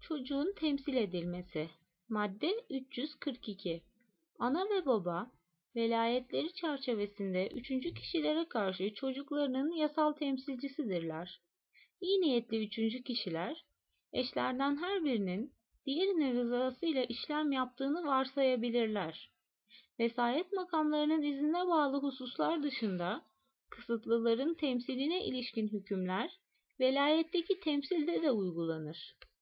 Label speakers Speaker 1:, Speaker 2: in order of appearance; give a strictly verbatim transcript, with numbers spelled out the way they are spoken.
Speaker 1: çocuğun temsil edilmesi. Madde üç yüz kırk iki. Ana ve baba, velayetleri çerçevesinde üçüncü kişilere karşı çocuklarının yasal temsilcisidirler. İyi niyetli üçüncü kişiler, eşlerden her birinin diğerinin rızasıyla işlem yaptığını varsayabilirler. Vesayet makamlarının iznine bağlı hususlar dışında, kısıtlıların temsiline ilişkin hükümler, velayetteki temsilde de uygulanır.